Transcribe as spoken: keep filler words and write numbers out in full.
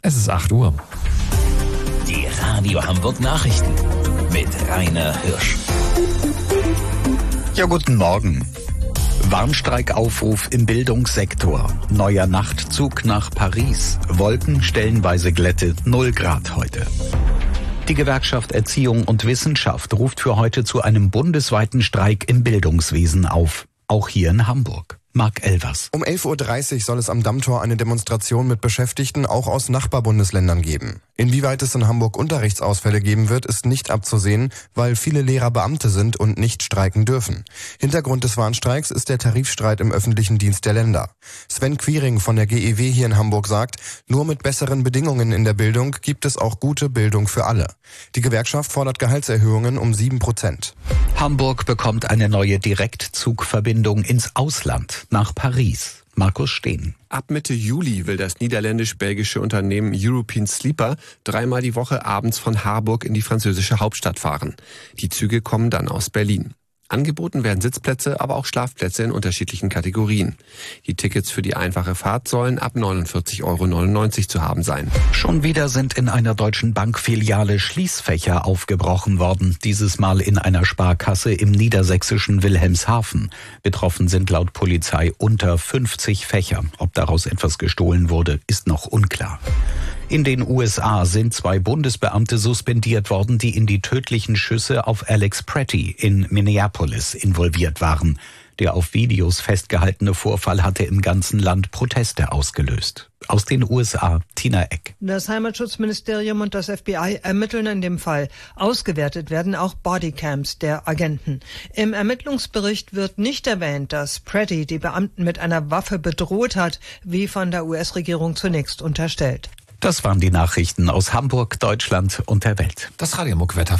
Es ist acht Uhr. Die Radio Hamburg Nachrichten mit Rainer Hirsch. Ja, guten Morgen. Warnstreikaufruf im Bildungssektor. Neuer Nachtzug nach Paris. Wolken stellenweise Glätte, null Grad heute. Die Gewerkschaft Erziehung und Wissenschaft ruft für heute zu einem bundesweiten Streik im Bildungswesen auf. Auch hier in Hamburg. Marc Elvers. Um elf Uhr dreißig soll es am Dammtor eine Demonstration mit Beschäftigten auch aus Nachbarbundesländern geben. Inwieweit es in Hamburg Unterrichtsausfälle geben wird, ist nicht abzusehen, weil viele Lehrer Beamte sind und nicht streiken dürfen. Hintergrund des Warnstreiks ist der Tarifstreit im öffentlichen Dienst der Länder. Sven Quiring von der G E W hier in Hamburg sagt, nur mit besseren Bedingungen in der Bildung gibt es auch gute Bildung für alle. Die Gewerkschaft fordert Gehaltserhöhungen um sieben Prozent. Hamburg bekommt eine neue Direktzugverbindung ins Ausland, nach Paris. Markus Steen. Ab Mitte Juli will das niederländisch-belgische Unternehmen European Sleeper dreimal die Woche abends von Harburg in die französische Hauptstadt fahren. Die Züge kommen dann aus Berlin. Angeboten werden Sitzplätze, aber auch Schlafplätze in unterschiedlichen Kategorien. Die Tickets für die einfache Fahrt sollen ab neunundvierzig Euro neunundneunzig zu haben sein. Schon wieder sind in einer deutschen Bankfiliale Schließfächer aufgebrochen worden. Dieses Mal in einer Sparkasse im niedersächsischen Wilhelmshaven. Betroffen sind laut Polizei unter fünfzig Fächer. Ob daraus etwas gestohlen wurde, ist noch unklar. In den U S A sind zwei Bundesbeamte suspendiert worden, die in die tödlichen Schüsse auf Alex Pretty in Minneapolis involviert waren. Der auf Videos festgehaltene Vorfall hatte im ganzen Land Proteste ausgelöst. Aus den U S A, Tina Eck. Das Heimatschutzministerium und das F B I ermitteln in dem Fall. Ausgewertet werden auch Bodycams der Agenten. Im Ermittlungsbericht wird nicht erwähnt, dass Pretty die Beamten mit einer Waffe bedroht hat, wie von der U S-Regierung zunächst unterstellt. Das waren die Nachrichten aus Hamburg, Deutschland und der Welt. Das Radio Hamburg Wetter.